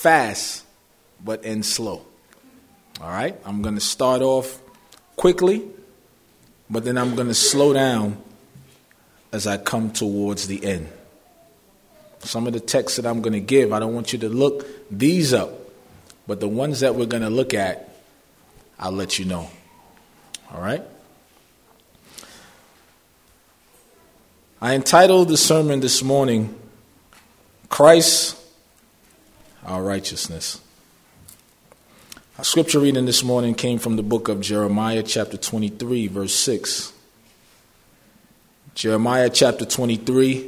fast, but end slow. All right? I'm going to start off quickly, but then I'm going to slow down as I come towards the end. Some of the texts that I'm going to give, I don't want you to look these up, but the ones that we're going to look at, I'll let you know. All right? I entitled the sermon this morning, Christ, Our Righteousness. Our scripture reading this morning came from the book of Jeremiah chapter 23, verse 6. Jeremiah chapter 23.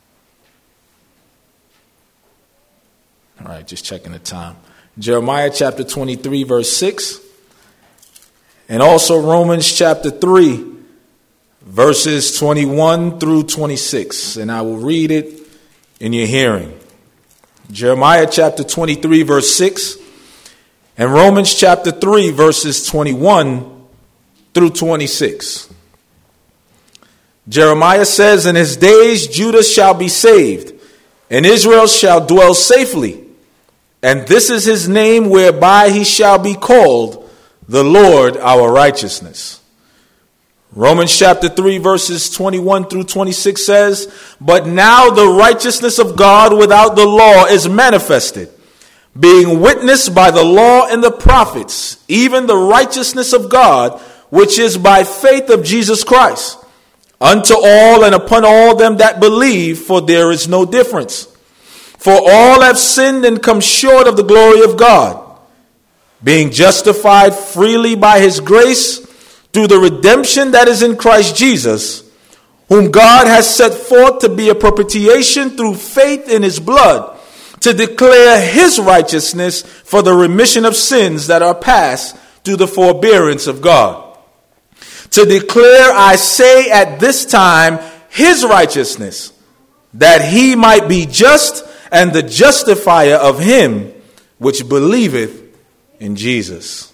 All right, just checking the time. Jeremiah chapter 23, verse 6. And also Romans chapter 3, verses 21 through 26. And I will read it in your hearing. Jeremiah chapter 23, verse 6. And Romans chapter 3, verses 21 through 26. Jeremiah says, In his days Judah shall be saved, and Israel shall dwell safely. And this is his name whereby he shall be called, the Lord our righteousness. Romans chapter 3, verses 21 through 26 says, But now the righteousness of God without the law is manifested, being witnessed by the law and the prophets, even the righteousness of God, which is by faith of Jesus Christ, unto all and upon all them that believe, for there is no difference. For all have sinned and come short of the glory of God, being justified freely by his grace through the redemption that is in Christ Jesus, whom God has set forth to be a propitiation through faith in his blood, to declare his righteousness for the remission of sins that are past through the forbearance of God. To declare, I say, at this time, his righteousness, that he might be just and the justifier of him which believeth in Jesus.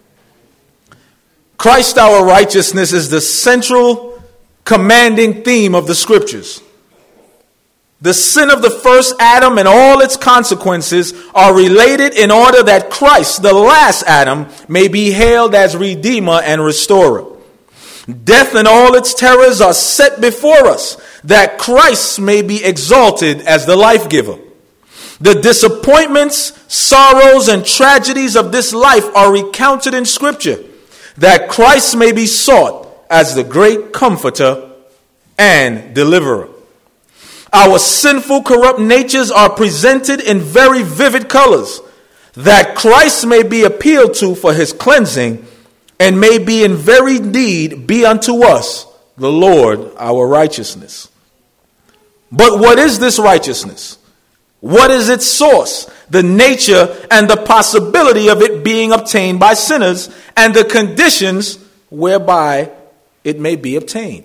Christ our righteousness is the central commanding theme of the scriptures. The sin of the first Adam and all its consequences are related in order that Christ, the last Adam, may be hailed as Redeemer and Restorer. Death and all its terrors are set before us, that Christ may be exalted as the life giver. The disappointments, sorrows, and tragedies of this life are recounted in Scripture, that Christ may be sought as the great comforter and deliverer. Our sinful, corrupt natures are presented in very vivid colors, that Christ may be appealed to for his cleansing, and may be in very need be unto us the Lord our righteousness. But what is this righteousness? What is its source? The nature and the possibility of it being obtained by sinners, and the conditions whereby it may be obtained.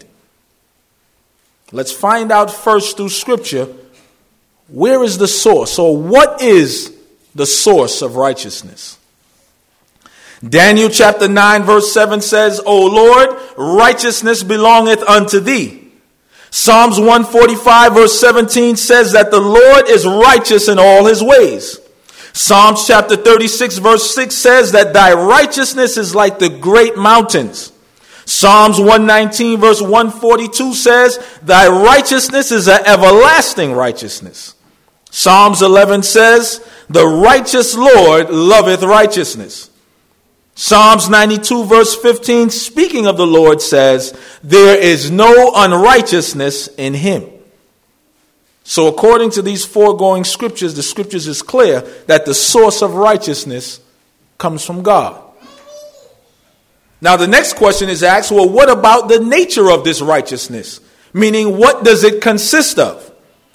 Let's find out first through Scripture, where is the source, or what is the source of righteousness? Daniel chapter 9 verse 7 says, O Lord, righteousness belongeth unto thee. Psalms 145 verse 17 says that the Lord is righteous in all his ways. Psalms chapter 36 verse 6 says that thy righteousness is like the great mountains. Psalms 119 verse 142 says, thy righteousness is an everlasting righteousness. Psalms 11 says, the righteous Lord loveth righteousness. Psalms 92 verse 15, speaking of the Lord, says, there is no unrighteousness in him. So according to these foregoing scriptures, the scriptures is clear that the source of righteousness comes from God. Now the next question is asked, well, what about the nature of this righteousness? Meaning, what does it consist of?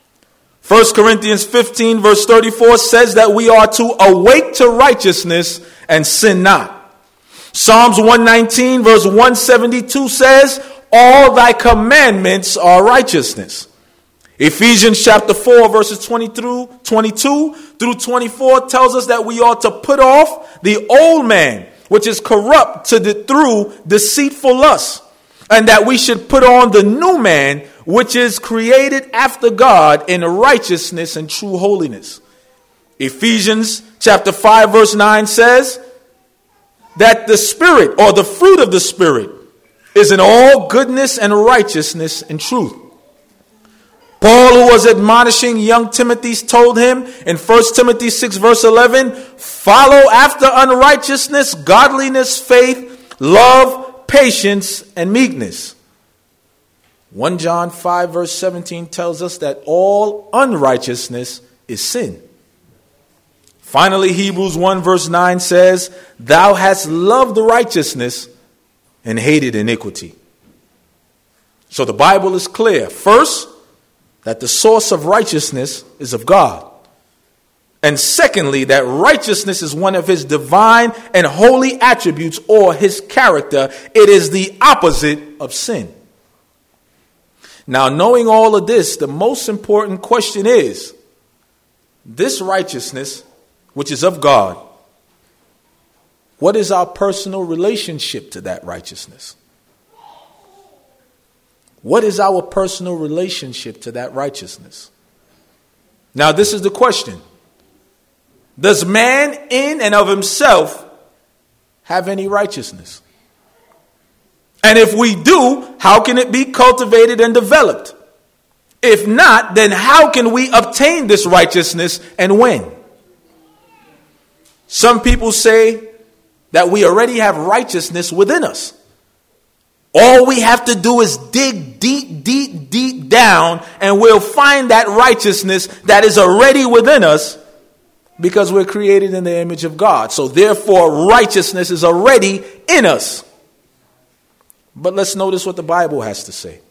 1 Corinthians 15 verse 34 says that we are to awake to righteousness and sin not. Psalms 119 verse 172 says, all thy commandments are righteousness. Ephesians chapter 4 verses 22 through 24 tells us that we ought to put off the old man, which is corrupt through deceitful lust, and that we should put on the new man, which is created after God in righteousness and true holiness. Ephesians chapter 5 verse 9 says that the Spirit, or the fruit of the Spirit, is in all goodness and righteousness and truth. Paul, who was admonishing young Timothy, told him in 1 Timothy 6 verse 11, follow after unrighteousness, godliness, faith, love, patience, and meekness. 1 John 5 verse 17 tells us that all unrighteousness is sin. Finally, Hebrews 1 verse 9 says, thou hast loved righteousness and hated iniquity. So the Bible is clear. First, that the source of righteousness is of God. And secondly, that righteousness is one of his divine and holy attributes, or his character. It is the opposite of sin. Now, knowing all of this, the most important question is, this righteousness, which is of God, what is our personal relationship to that righteousness? What is our personal relationship to that righteousness? Now, this is the question. Does man in and of himself have any righteousness? And if we do, how can it be cultivated and developed? If not, then how can we obtain this righteousness, and when? Some people say that we already have righteousness within us. All we have to do is dig deep down, and we'll find that righteousness that is already within us, because we're created in the image of God. So therefore, righteousness is already in us. But let's notice what the Bible has to say.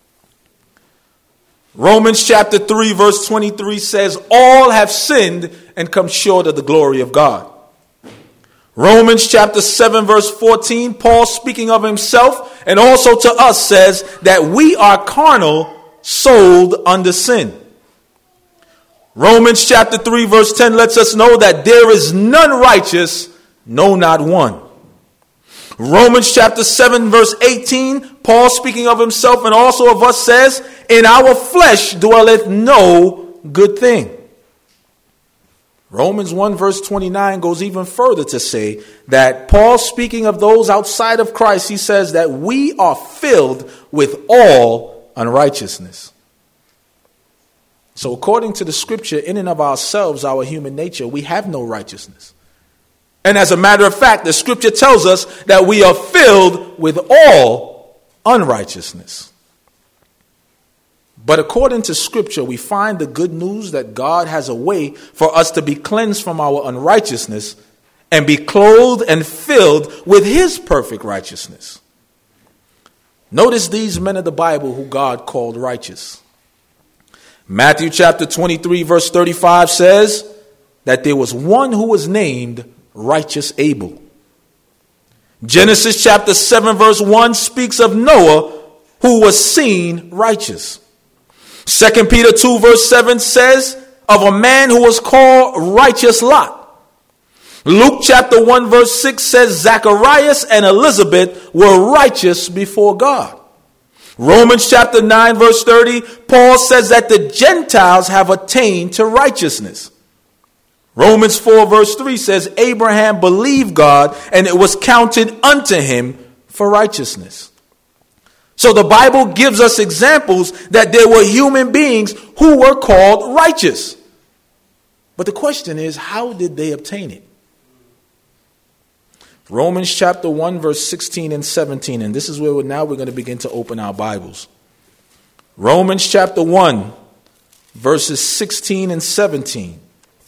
Romans chapter 3 verse 23 says, all have sinned and come short of the glory of God. Romans chapter 7 verse 14, Paul, speaking of himself and also to us, says that we are carnal, sold under sin. Romans chapter 3 verse 10 lets us know that there is none righteous, no, not one. Romans chapter 7 verse 18, Paul, speaking of himself and also of us, says, in our flesh dwelleth no good thing. Romans 1 verse 29 goes even further to say that Paul, speaking of those outside of Christ, he says that we are filled with all unrighteousness. So according to the scripture, in and of ourselves, our human nature, we have no righteousness. And as a matter of fact, the scripture tells us that we are filled with all unrighteousness. But according to scripture, we find the good news that God has a way for us to be cleansed from our unrighteousness and be clothed and filled with his perfect righteousness. Notice these men of the Bible who God called righteous. Matthew chapter 23 verse 35 says that there was one who was named righteous Abel. Genesis chapter 7 verse 1 speaks of Noah, who was seen righteous. 2 Peter 2 verse 7 says of a man who was called righteous Lot. Luke chapter 1 verse 6 says Zacharias and Elizabeth were righteous before God. Romans chapter 9 verse 30, Paul says that the Gentiles have attained to righteousness. Romans 4 verse 3 says Abraham believed God and it was counted unto him for righteousness. So the Bible gives us examples that there were human beings who were called righteous. But the question is, how did they obtain it? Romans chapter 1 verse 16 and 17, and this is where we're going to begin to open our Bibles. Romans chapter 1 verses 16 and 17.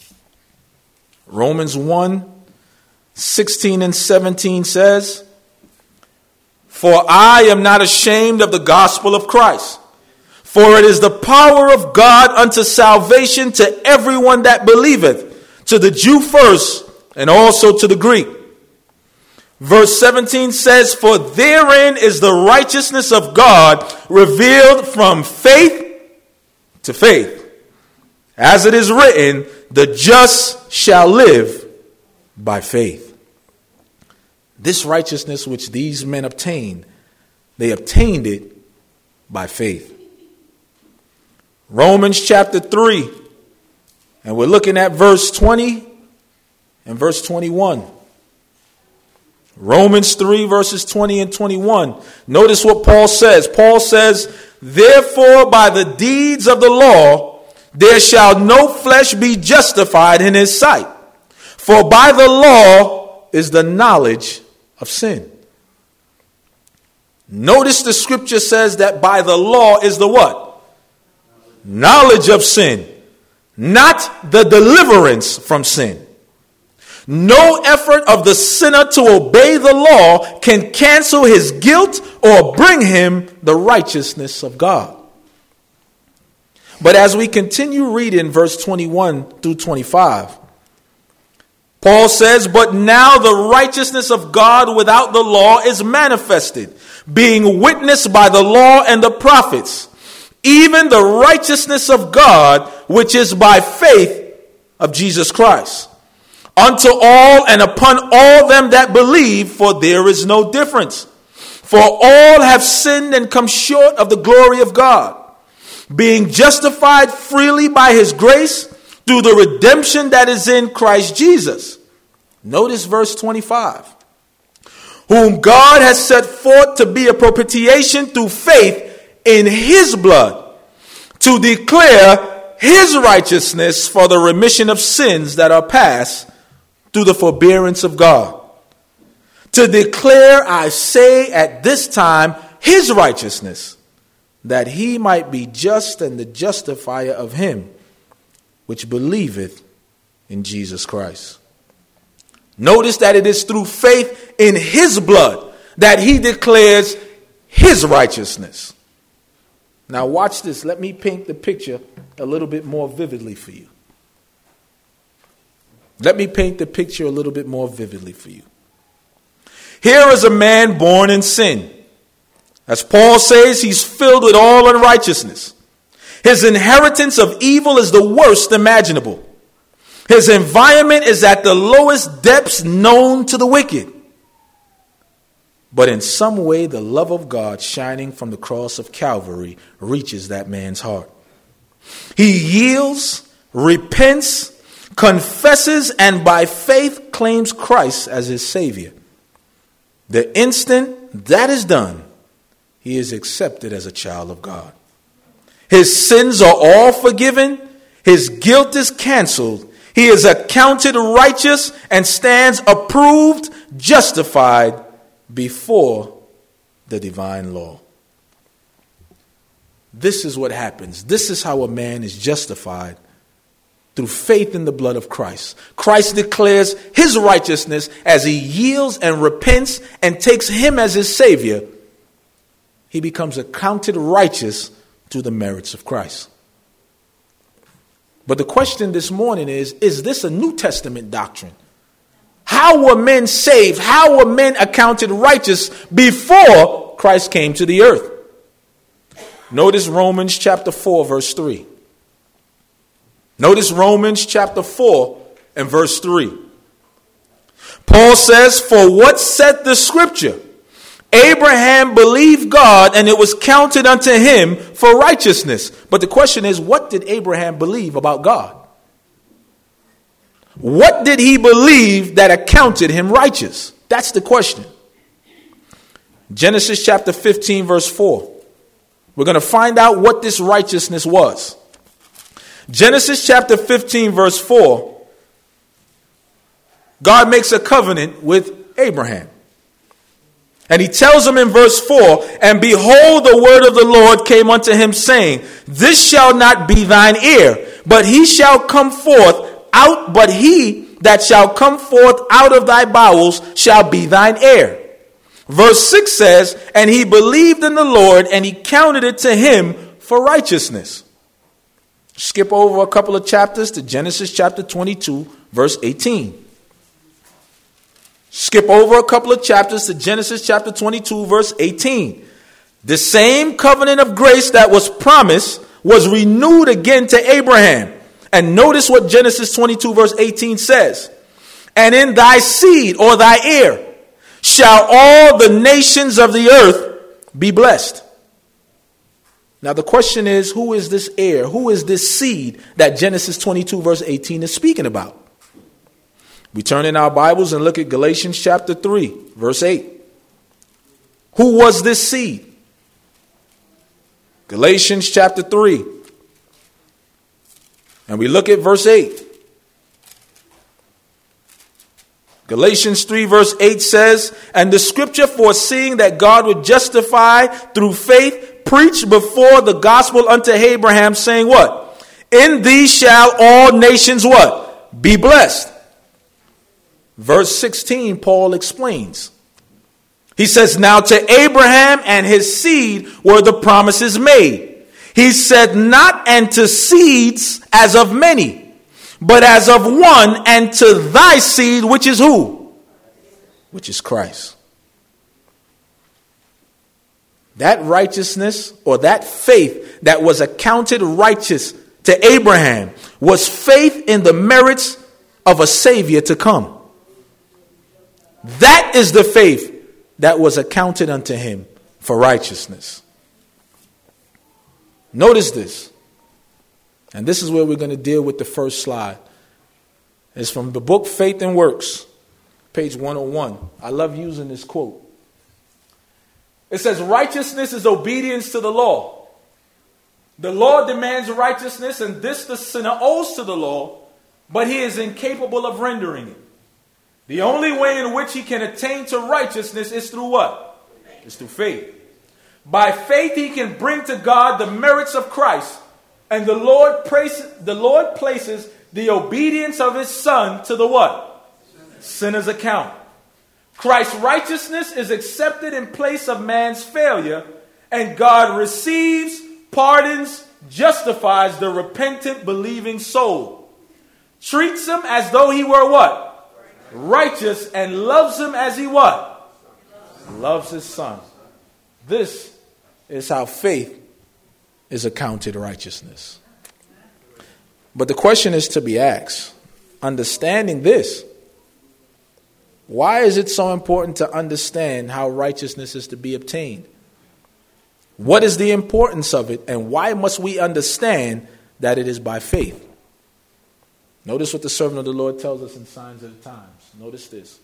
Romans 1, 16 and 17 says, for I am not ashamed of the gospel of Christ, for it is the power of God unto salvation to everyone that believeth, to the Jew first, and also to the Greek. Verse 17 says, for therein is the righteousness of God revealed from faith to faith. As it is written, the just shall live by faith. This righteousness which these men obtained, they obtained it by faith. Romans chapter 3 And we're looking at verse 20 and verse 21. Romans 3 verses 20 and 21. Notice what Paul says. Paul says, therefore by the deeds of the law, there shall no flesh be justified in his sight. For by the law is the knowledge of sin. Notice the scripture says that by the law is the what? Knowledge of sin. Not the deliverance from sin. No effort of the sinner to obey the law can cancel his guilt or bring him the righteousness of God. But as we continue reading verse 21 through 25, Paul says, but now the righteousness of God without the law is manifested, being witnessed by the law and the prophets, even the righteousness of God, which is by faith of Jesus Christ, unto all and upon all them that believe, for there is no difference. For all have sinned and come short of the glory of God, being justified freely by his grace through the redemption that is in Christ Jesus. Notice verse 25. Whom God has set forth to be a propitiation through faith in his blood, to declare his righteousness for the remission of sins that are past through the forbearance of God. To declare, I say, at this time, his righteousness, that he might be just and the justifier of him which believeth in Jesus Christ. Notice that it is through faith in his blood that he declares his righteousness. Now watch this. Let me paint the picture a little bit more vividly for you. Let me paint the picture a little bit more vividly for you. Here is a man born in sin. As Paul says, he's filled with all unrighteousness. His inheritance of evil is the worst imaginable. His environment is at the lowest depths known to the wicked. But in some way, the love of God shining from the cross of Calvary reaches that man's heart. He yields, repents, confesses, and by faith claims Christ as his Savior. The instant that is done, he is accepted as a child of God. His sins are all forgiven. His guilt is canceled. He is accounted righteous and stands approved, justified before the divine law. This is what happens. This is how a man is justified through faith in the blood of Christ. Christ declares his righteousness as he yields and repents and takes him as his Savior. He becomes accounted righteous through the merits of Christ. But the question this morning is this a New Testament doctrine? How were men saved? How were men accounted righteous before Christ came to the earth? Notice Romans chapter 4, verse 3. Notice Romans chapter 4 and verse 3. Paul says, for what saith the scripture? Abraham believed God and it was counted unto him for righteousness. But the question is, what did Abraham believe about God? What did he believe that accounted him righteous? That's the question. Genesis chapter 15 verse 4. We're going to find out what this righteousness was. Genesis chapter 15 verse 4. God makes a covenant with Abraham. And he tells him in verse 4, and behold, the word of the Lord came unto him, saying, this shall not be thine heir, but he shall come forth out, but he that shall come forth out of thy bowels shall be thine heir. Verse 6 says, and he believed in the Lord, and he counted it to him for righteousness. Skip over a couple of chapters to Genesis chapter 22, verse 18. Skip over a couple of chapters to Genesis chapter 22, verse 18. The same covenant of grace that was promised was renewed again to Abraham. And notice what Genesis 22, verse 18 says. And in thy seed, or thy heir, shall all the nations of the earth be blessed. Now the question is, who is this heir? Who is this seed that Genesis 22 verse 18 is speaking about? We turn in our Bibles and look at Galatians chapter 3 verse 8. Who was this seed? Galatians chapter 3. And we look at verse 8. Galatians 3 verse 8 says, and the scripture foreseeing that God would justify through faith, preached before the gospel unto Abraham, saying what? In thee shall all nations what? Be blessed. Verse 16, Paul explains. He says, now to Abraham and his seed were the promises made. He said, not and to seeds as of many, but as of one, and to thy seed, which is who? Which is Christ. That righteousness or that faith that was accounted righteous to Abraham was faith in the merits of a Savior to come. That is the faith that was accounted unto him for righteousness. Notice this. And this is where we're going to deal with the first slide. It's from the book Faith and Works, page 101. I love using this quote. It says, righteousness is obedience to the law. The law demands righteousness, and this the sinner owes to the law, but he is incapable of rendering it. The only way in which he can attain to righteousness is through what? It's through faith. By faith he can bring to God the merits of Christ, and the Lord places the obedience of his Son to the what? Sinner's account. Christ's righteousness is accepted in place of man's failure, and God receives, pardons, justifies the repentant, believing soul. Treats him as though he were what? Righteous, and loves him as he what? Loves his Son. This is how faith is accounted righteousness. But the question is to be asked, understanding this, why is it so important to understand how righteousness is to be obtained? What is the importance of it, and why must we understand that it is by faith? Notice what the servant of the Lord tells us in Signs of the Times. Notice this.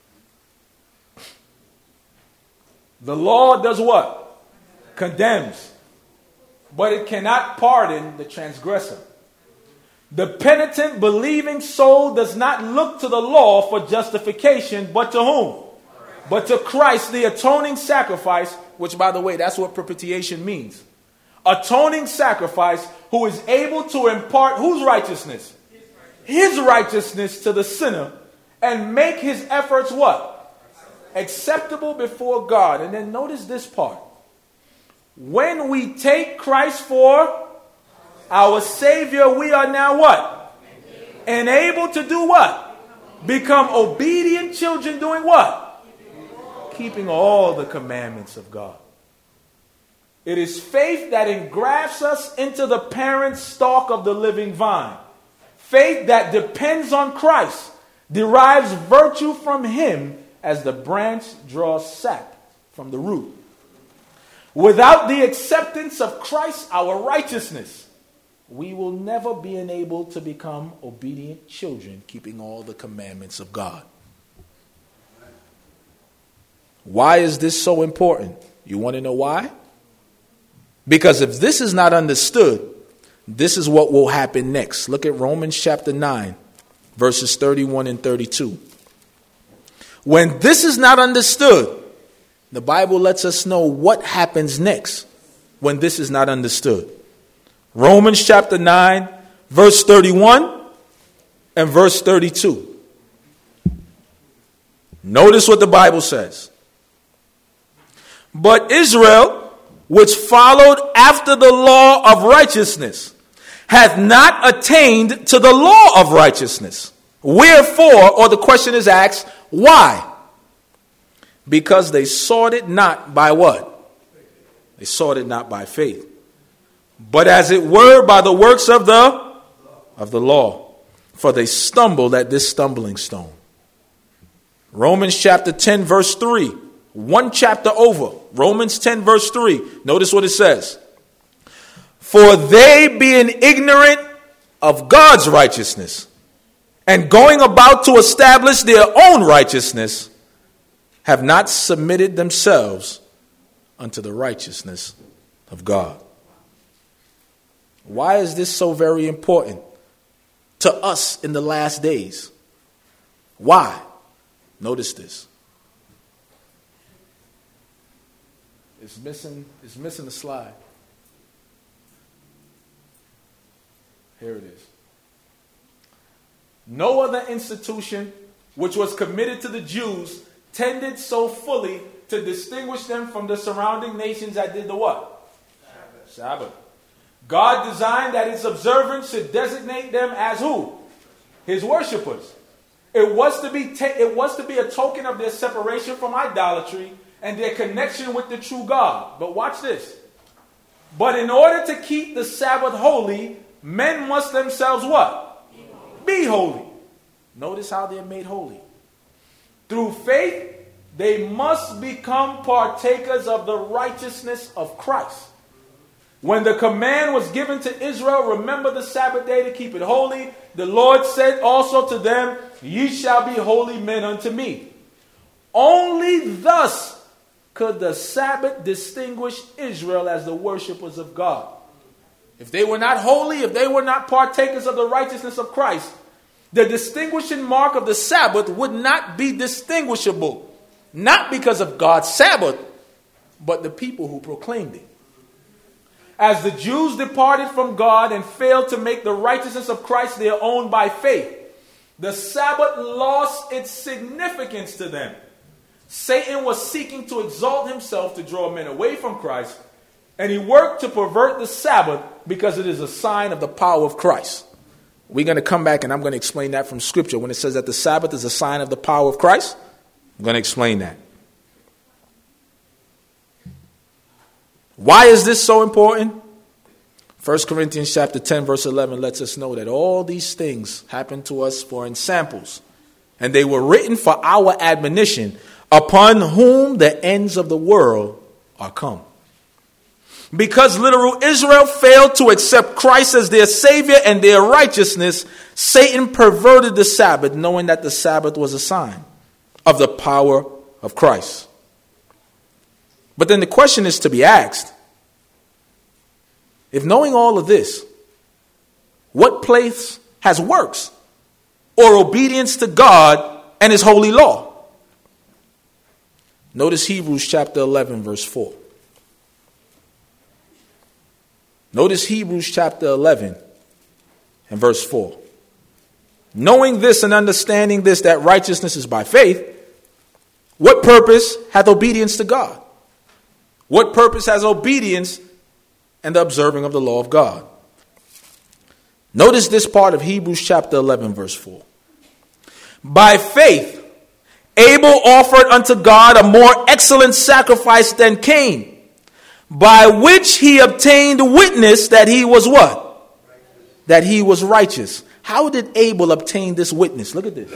The law does what? Condemns. But it cannot pardon the transgressor. The penitent, believing soul does not look to the law for justification, but to whom? But to Christ, the atoning sacrifice, which, by the way, that's what propitiation means. Atoning sacrifice, who is able to impart whose righteousness? His righteousness to the sinner, and make his efforts what? Acceptable before God. And then notice this part. When we take Christ for our Savior, we are now what? Enabled to do what? Become obedient children doing what? Keeping all the commandments of God. It is faith that engrafts us into the parent stalk of the living vine. Faith that depends on Christ, derives virtue from him as the branch draws sap from the root. Without the acceptance of Christ, our righteousness, we will never be enabled to become obedient children, keeping all the commandments of God. Why is this so important? You want to know why? Because if this is not understood, this is what will happen next. Look at Romans chapter 9, verses 31 and 32. When this is not understood, the Bible lets us know what happens next when this is not understood. Romans chapter 9, verse 31 and verse 32. Notice what the Bible says. But Israel, which followed after the law of righteousness, hath not attained to the law of righteousness. Wherefore, or the question is asked, why? Because they sought it not by what? They sought it not by faith, but as it were by the works of the law. For they stumbled at this stumbling stone. Romans chapter 10 verse 3. One chapter over. Romans 10 verse 3. Notice what it says. For they, being ignorant of God's righteousness, and going about to establish their own righteousness, have not submitted themselves unto the righteousness of God. Why is this so very important to us in the last days? Why? Notice this. It's missing the slide. Here it is. No other institution which was committed to the Jews tended so fully to distinguish them from the surrounding nations that did the what? Sabbath. God designed that its observance should designate them as who? His worshipers. It was to be a token of their separation from idolatry and their connection with the true God. But watch this. But in order to keep the Sabbath holy, men must themselves what? Be holy. Notice how they're made holy. Through faith, they must become partakers of the righteousness of Christ. When the command was given to Israel, remember the Sabbath day to keep it holy, the Lord said also to them, ye shall be holy men unto me. Only thus could the Sabbath distinguish Israel as the worshipers of God. If they were not holy, if they were not partakers of the righteousness of Christ, the distinguishing mark of the Sabbath would not be distinguishable. Not because of God's Sabbath, but the people who proclaimed it. As the Jews departed from God and failed to make the righteousness of Christ their own by faith, the Sabbath lost its significance to them. Satan was seeking to exalt himself to draw men away from Christ, and he worked to pervert the Sabbath because it is a sign of the power of Christ. We're going to come back and I'm going to explain that from Scripture. When it says that the Sabbath is a sign of the power of Christ, I'm going to explain that. Why is this so important? 1 Corinthians chapter 10 verse 11 lets us know that all these things happen to us for ensamples, and they were written for our admonition, upon whom the ends of the world are come. Because literal Israel failed to accept Christ as their Savior and their righteousness, Satan perverted the Sabbath, knowing that the Sabbath was a sign of the power of Christ. But then the question is to be asked, if knowing all of this, what place has works or obedience to God and His holy law? Notice Hebrews chapter 11 verse 4. Notice Hebrews chapter 11 and verse 4. Knowing this and understanding this, that righteousness is by faith, what purpose hath obedience to God? What purpose has obedience and the observing of the law of God? Notice this part of Hebrews chapter 11 verse 4. By faith, Abel offered unto God a more excellent sacrifice than Cain, by which he obtained witness that he was what? That he was righteous. How did Abel obtain this witness? Look at this.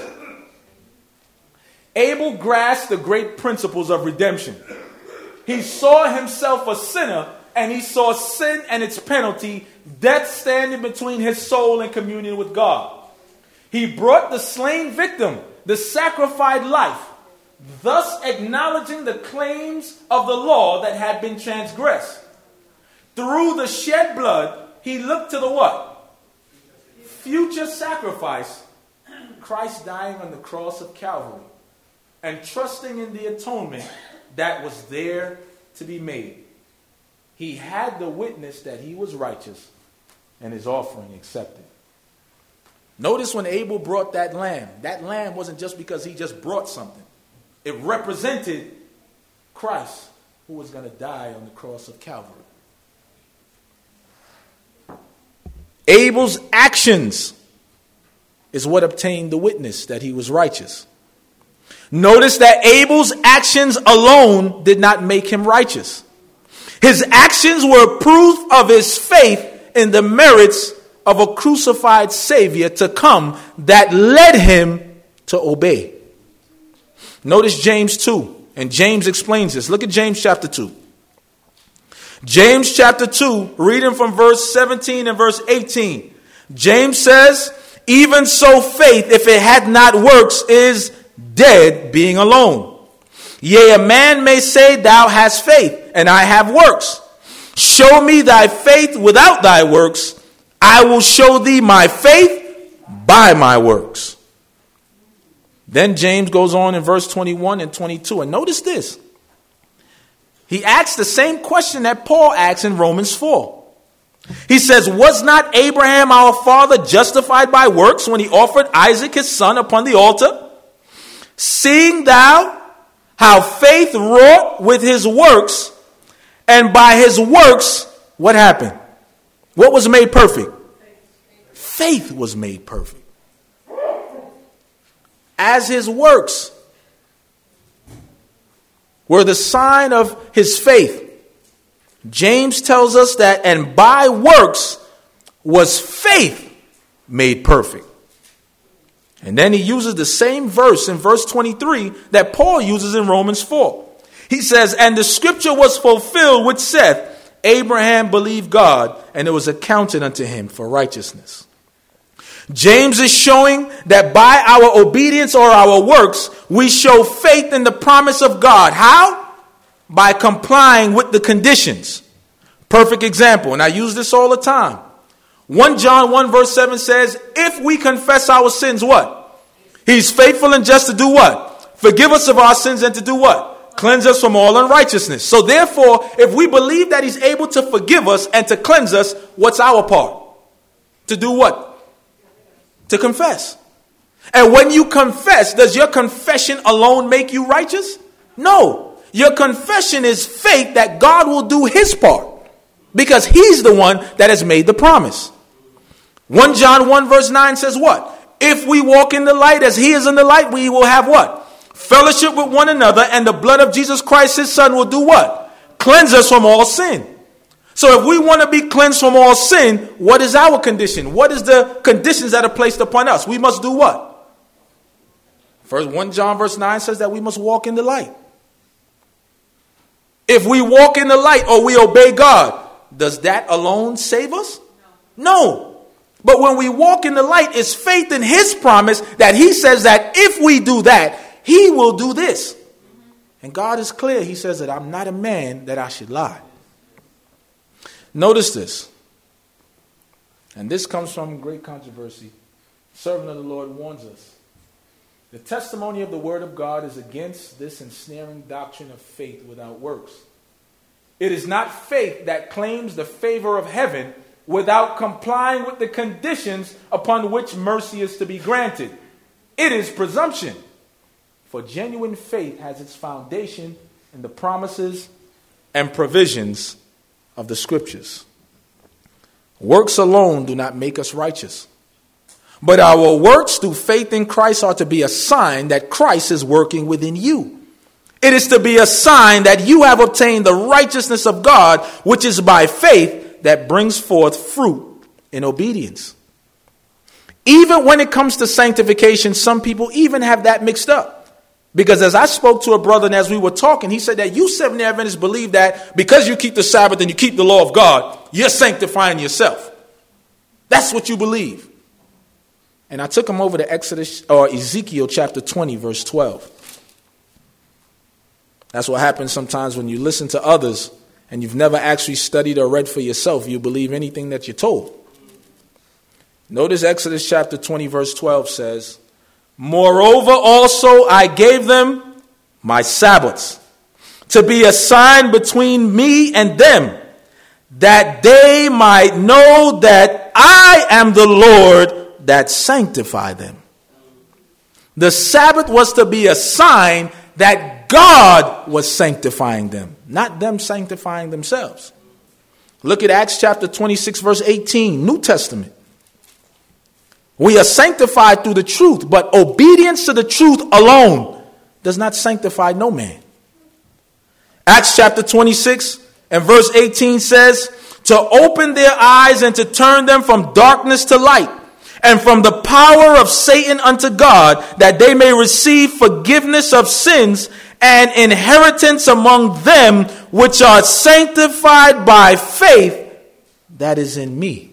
Abel grasped the great principles of redemption. He saw himself a sinner, and he saw sin and its penalty, death, standing between his soul and communion with God. He brought the slain victim, the sacrificed life, thus acknowledging the claims of the law that had been transgressed. Through the shed blood, he looked to the what? Future sacrifice, Christ dying on the cross of Calvary, and trusting in the atonement that was there to be made. He had the witness that he was righteous and his offering accepted. Notice when Abel brought that lamb wasn't just because he just brought something. It represented Christ, who was going to die on the cross of Calvary. Abel's actions is what obtained the witness that he was righteous. Notice that Abel's actions alone did not make him righteous. His actions were proof of his faith in the merits of a crucified Savior to come that led him to obey. Notice James 2, and James explains this. Look at James chapter 2. James chapter 2, reading from verse 17 and verse 18. James says, even so faith, if it had not works, is dead, being alone. Yea, a man may say, thou hast faith, and I have works. Show me thy faith without thy works. I will show thee my faith by my works. Then James goes on in verse 21 and 22. And notice this. He asks the same question that Paul asks in Romans 4. He says, was not Abraham our father justified by works when he offered Isaac his son upon the altar? Seeing thou how faith wrought with his works, and by his works, what happened? What was made perfect? Faith was made perfect. As his works were the sign of his faith, James tells us that, and by works was faith made perfect. And then he uses the same verse in verse 23 that Paul uses in Romans 4. He says, and the scripture was fulfilled which saith, Abraham believed God, and it was accounted unto him for righteousness. James is showing that by our obedience or our works, we show faith in the promise of God. How? By complying with the conditions. Perfect example, and I use this all the time. 1 John 1 verse 7 says, if we confess our sins, what? He's faithful and just to do what? Forgive us of our sins and to do what? Cleanse us from all unrighteousness. So therefore, if we believe that he's able to forgive us and to cleanse us, what's our part? To do what? To confess. And when you confess, does your confession alone make you righteous? No. Your confession is faith that God will do his part, because he's the one that has made the promise. 1 John 1 verse 9 says what? If we walk in the light as he is in the light, we will have what? Fellowship with one another, and the blood of Jesus Christ, his son, will do what? Cleanse us from all sin. So if we want to be cleansed from all sin, what is our condition? What is the conditions that are placed upon us? We must do what? First, 1 John verse 9 says that we must walk in the light. If we walk in the light or we obey God, does that alone save us? No. But when we walk in the light, it's faith in his promise that he says that if we do that, he will do this. And God is clear. He says that I'm not a man that I should lie. Notice this. And this comes from great controversy. Servant of the Lord warns us. The testimony of the word of God is against this ensnaring doctrine of faith without works. It is not faith that claims the favor of heaven without complying with the conditions upon which mercy is to be granted. It is presumption. For genuine faith has its foundation in the promises and provisions of the scriptures. Works alone do not make us righteous. But our works through faith in Christ are to be a sign that Christ is working within you. It is to be a sign that you have obtained the righteousness of God, which is by faith that brings forth fruit in obedience. Even when it comes to sanctification, some people even have that mixed up. Because as I spoke to a brother and as we were talking, he said that you Seventh-day Adventists believe that because you keep the Sabbath and you keep the law of God, you're sanctifying yourself. That's what you believe. And I took him over to Ezekiel chapter 20, verse 12. That's what happens sometimes when you listen to others and you've never actually studied or read for yourself. You believe anything that you're told. Notice Exodus chapter 20, verse 12 says, moreover, also I gave them my Sabbaths to be a sign between me and them, that they might know that I am the Lord that sanctify them. The Sabbath was to be a sign that God was sanctifying them, not them sanctifying themselves. Look at Acts chapter 26, verse 18, New Testament. We are sanctified through the truth, but obedience to the truth alone does not sanctify no man. Acts chapter 26 and verse 18 says, to open their eyes and to turn them from darkness to light, and from the power of Satan unto God, that they may receive forgiveness of sins and inheritance among them which are sanctified by faith that is in me.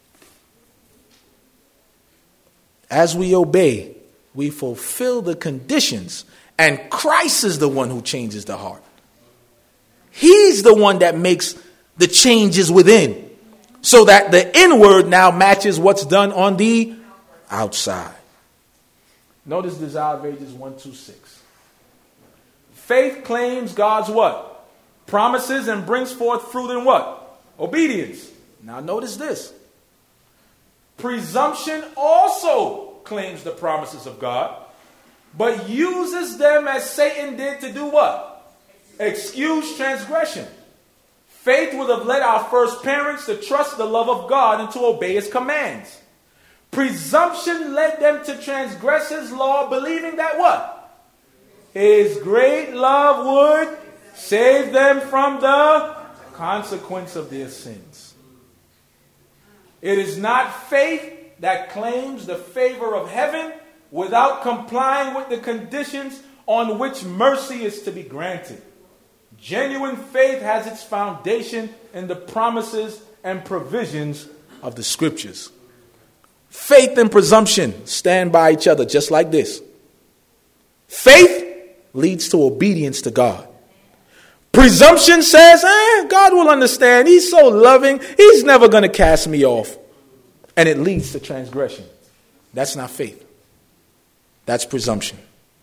As we obey, we fulfill the conditions, and Christ is the one who changes the heart. He's the one that makes the changes within, so that the inward now matches what's done on the outside. Notice Desire of Ages 126. Faith claims God's what? Promises and brings forth fruit in what? Obedience. Now notice this. Presumption also claims the promises of God, but uses them as Satan did to do what? Excuse transgression. Faith would have led our first parents to trust the love of God and to obey his commands. Presumption led them to transgress his law, believing that what? His great love would save them from the consequence of their sins. It is not faith that claims the favor of heaven without complying with the conditions on which mercy is to be granted. Genuine faith has its foundation in the promises and provisions of the scriptures. Faith and presumption stand by each other just like this. Faith leads to obedience to God. Presumption says, God will understand. He's so loving. He's never going to cast me off. And it leads to transgression. That's not faith. That's presumption.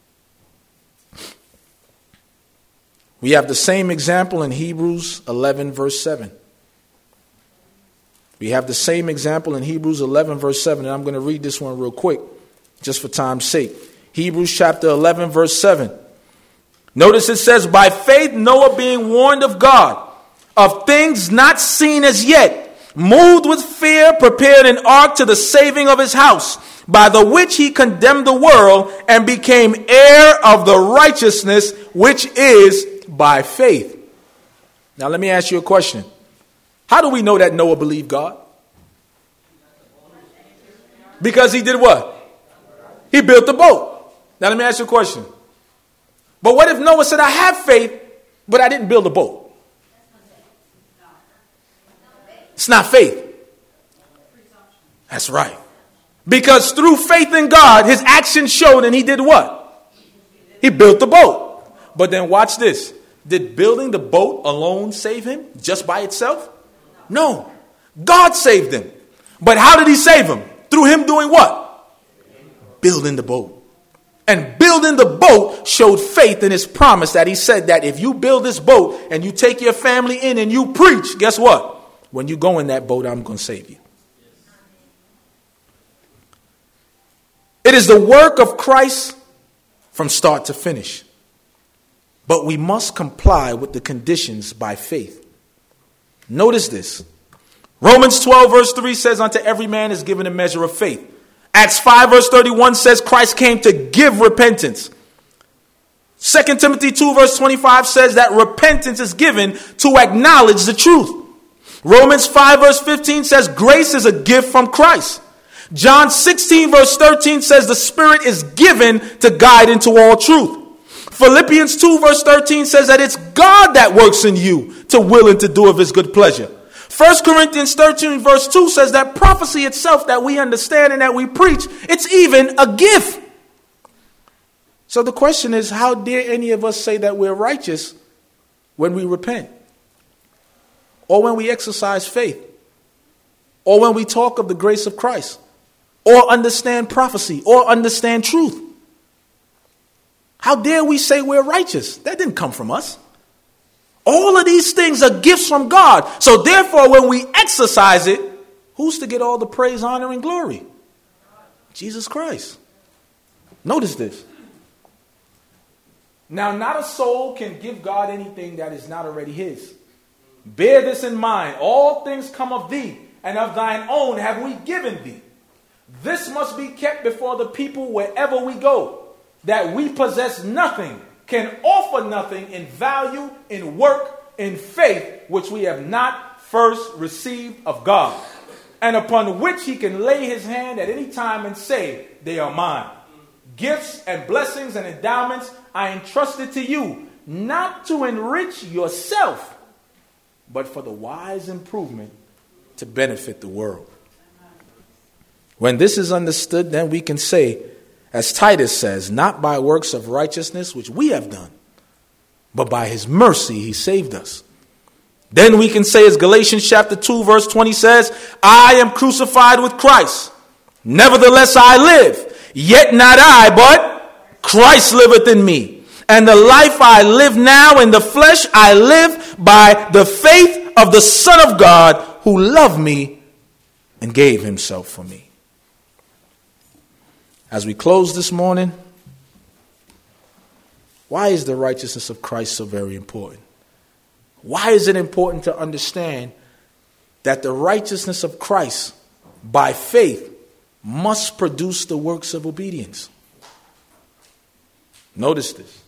We have the same example in Hebrews 11 verse 7. We have the same example in Hebrews 11 verse 7. And I'm going to read this one real quick, just for time's sake. Hebrews chapter 11 verse 7. Notice it says, by faith Noah, being warned of God of things not seen as yet, moved with fear, prepared an ark to the saving of his house, by the which he condemned the world and became heir of the righteousness which is by faith. Now let me ask you a question. How do we know that Noah believed God? Because he did what? He built the boat. Now let me ask you a question. But what if Noah said, I have faith, but I didn't build a boat? It's not faith. That's right. Because through faith in God, his actions showed, and he did what? He built the boat. But then watch this. Did building the boat alone save him just by itself? No. God saved him. But how did he save him? Through him doing what? Building the boat. And building the boat showed faith in his promise that he said that if you build this boat and you take your family in and you preach, guess what? When you go in that boat, I'm going to save you. It is the work of Christ from start to finish. But we must comply with the conditions by faith. Notice this. Romans 12 verse 3 says, unto every man is given a measure of faith. Acts 5 verse 31 says Christ came to give repentance. 2 Timothy 2 verse 25 says that repentance is given to acknowledge the truth. Romans 5 verse 15 says grace is a gift from Christ. John 16 verse 13 says the Spirit is given to guide into all truth. Philippians 2 verse 13 says that it's God that works in you to will and to do of his good pleasure. 1 Corinthians 13 verse 2 says that prophecy itself that we understand and that we preach, it's even a gift. So the question is, how dare any of us say that we're righteous when we repent? Or when we exercise faith? Or when we talk of the grace of Christ? Or understand prophecy? Or understand truth? How dare we say we're righteous? That didn't come from us. All of these things are gifts from God. So therefore, when we exercise it, who's to get all the praise, honor, and glory? Jesus Christ. Notice this. Now, not a soul can give God anything that is not already his. Bear this in mind. All things come of thee, and of thine own have we given thee. This must be kept before the people wherever we go, that we possess nothing, can offer nothing in value, in work, in faith, which we have not first received of God, and upon which he can lay his hand at any time and say, they are mine. Gifts and blessings and endowments I entrusted to you, not to enrich yourself, but for the wise improvement to benefit the world. When this is understood, then we can say, as Titus says, not by works of righteousness which we have done, but by his mercy he saved us. Then we can say, as Galatians chapter 2 verse 20 says, I am crucified with Christ. Nevertheless I live, yet not I, but Christ liveth in me. And the life I live now in the flesh, I live by the faith of the Son of God, who loved me and gave himself for me. As we close this morning, why is the righteousness of Christ so very important? Why is it important to understand that the righteousness of Christ by faith must produce the works of obedience? Notice this.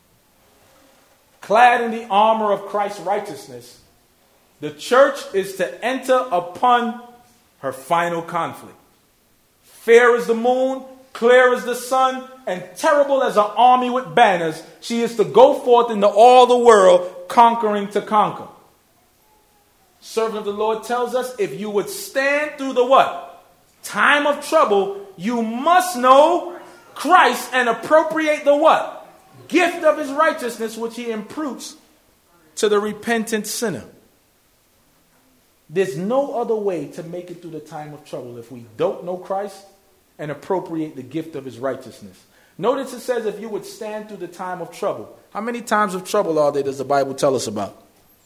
Clad in the armor of Christ's righteousness, the church is to enter upon her final conflict. Fair as the moon, clear as the sun, and terrible as an army with banners, she is to go forth into all the world, conquering to conquer. Servant of the Lord tells us, if you would stand through the what? Time of trouble, you must know Christ and appropriate the what? Gift of his righteousness, which he imputes to the repentant sinner. There's no other way to make it through the time of trouble if we don't know Christ and appropriate the gift of his righteousness. Notice it says, if you would stand through the time of trouble. How many times of trouble are there does the Bible tell us about?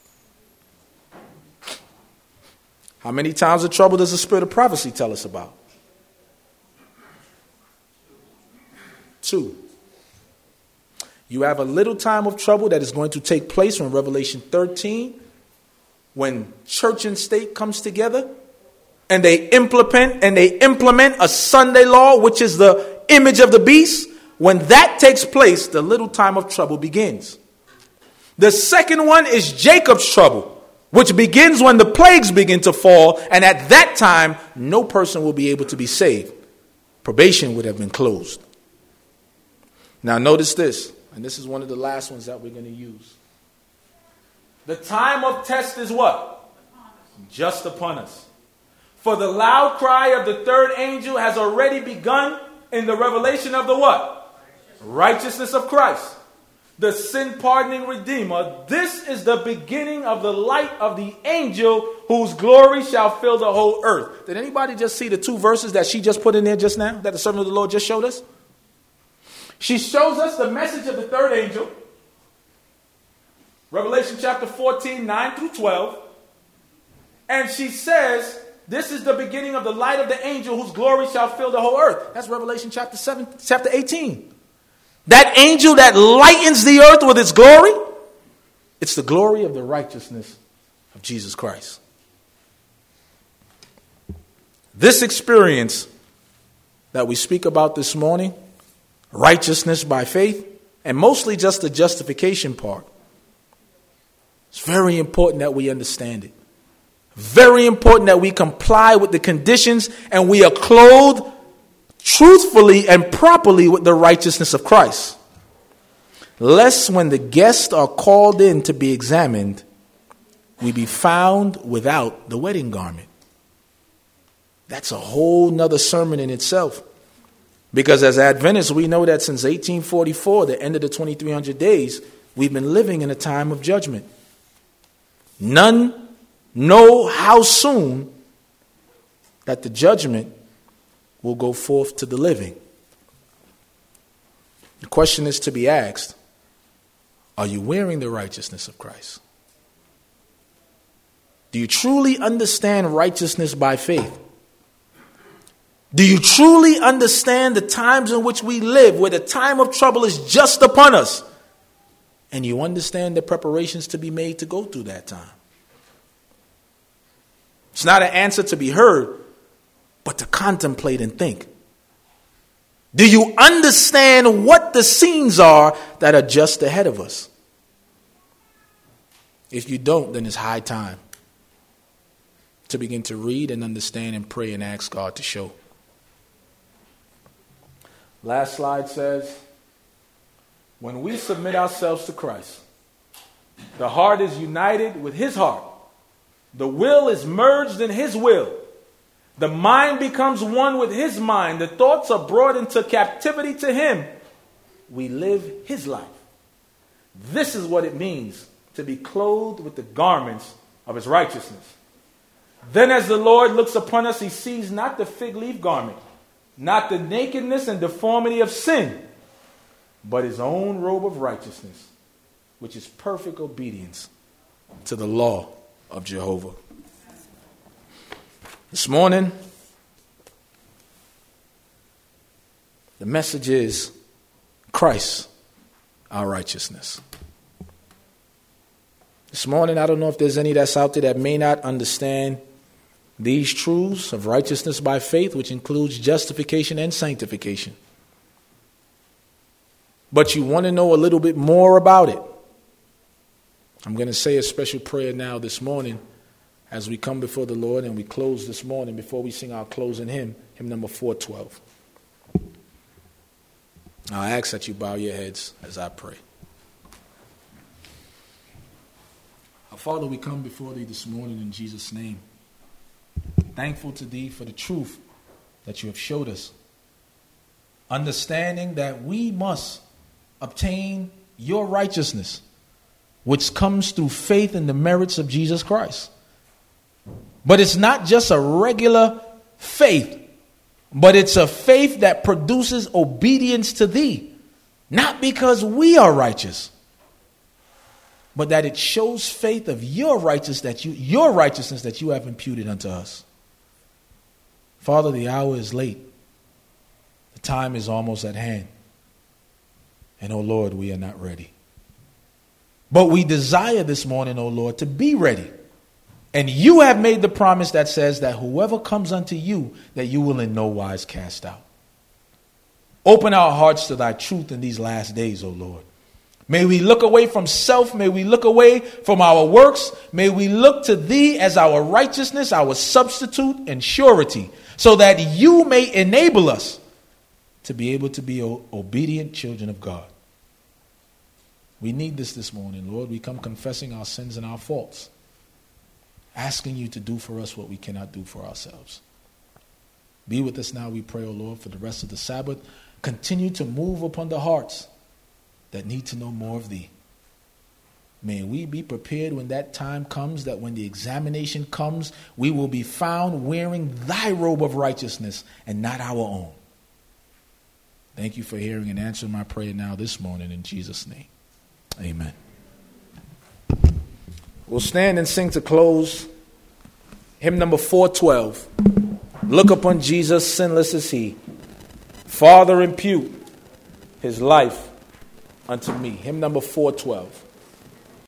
How many times of trouble does the spirit of prophecy tell us about? 2. You have a little time of trouble that is going to take place from Revelation 13, when church and state comes together and they implement a Sunday law, which is the image of the beast. When that takes place, the little time of trouble begins. The second one is Jacob's trouble, which begins when the plagues begin to fall, and at that time, no person will be able to be saved. Probation would have been closed. Now notice this, and this is one of the last ones that we're going to use. The time of test is what? Just upon us. For the loud cry of the third angel has already begun in the revelation of the what? Righteousness of Christ, the sin-pardoning Redeemer. This is the beginning of the light of the angel whose glory shall fill the whole earth. Did anybody just see the 2 verses that she just put in there just now, that the servant of the Lord just showed us? She shows us the message of the third angel. Revelation chapter 14, 9 through 12. And she says, this is the beginning of the light of the angel whose glory shall fill the whole earth. That's Revelation chapter 18. That angel that lightens the earth with its glory, it's the glory of the righteousness of Jesus Christ. This experience that we speak about this morning, righteousness by faith, and mostly just the justification part, it's very important that we understand it. Very important that we comply with the conditions and we are clothed truthfully and properly with the righteousness of Christ. Lest when the guests are called in to be examined, we be found without the wedding garment. That's a whole nother sermon in itself. Because as Adventists, we know that since 1844, the end of the 2300 days, we've been living in a time of judgment. None know how soon that the judgment will go forth to the living. The question is to be asked, are you wearing the righteousness of Christ? Do you truly understand righteousness by faith? Do you truly understand the times in which we live, where the time of trouble is just upon us? And you understand the preparations to be made to go through that time? It's not an answer to be heard, but to contemplate and think. Do you understand what the scenes are that are just ahead of us? If you don't, then it's high time to begin to read and understand and pray and ask God to show. Last slide says, when we submit ourselves to Christ, the heart is united with his heart. The will is merged in his will. The mind becomes one with his mind. The thoughts are brought into captivity to him. We live his life. This is what it means to be clothed with the garments of his righteousness. Then as the Lord looks upon us, he sees not the fig leaf garment, not the nakedness and deformity of sin, but his own robe of righteousness, which is perfect obedience to the law of Jehovah. This morning, the message is Christ, our righteousness. This morning, I don't know if there's any that's out there that may not understand these truths of righteousness by faith, which includes justification and sanctification. But you want to know a little bit more about it. I'm going to say a special prayer now this morning as we come before the Lord and we close this morning before we sing our closing hymn, hymn number 412. I ask that you bow your heads as I pray. Our Father, we come before thee this morning in Jesus' name, thankful to thee for the truth that you have showed us, understanding that we must obtain your righteousness, which comes through faith in the merits of Jesus Christ. But it's not just a regular faith, but it's a faith that produces obedience to thee, not because we are righteous, but that it shows faith of your righteousness that you have imputed unto us. Father, the hour is late. The time is almost at hand. And, oh Lord, we are not ready. But we desire this morning, oh Lord, to be ready. And you have made the promise that says that whoever comes unto you, that you will in no wise cast out. Open our hearts to thy truth in these last days, O Lord. May we look away from self. May we look away from our works. May we look to thee as our righteousness, our substitute and surety, so that you may enable us to be able to be obedient children of God. We need this morning, Lord. We come confessing our sins and our faults, asking you to do for us what we cannot do for ourselves. Be with us now, we pray, O Lord, for the rest of the Sabbath. Continue to move upon the hearts that need to know more of thee. May we be prepared when that time comes, that when the examination comes, we will be found wearing thy robe of righteousness and not our own. Thank you for hearing and answering my prayer now this morning in Jesus' name. Amen. We'll stand and sing to close hymn number 412. Look upon Jesus, sinless is he. Father, impute his life unto me. Hymn number 412.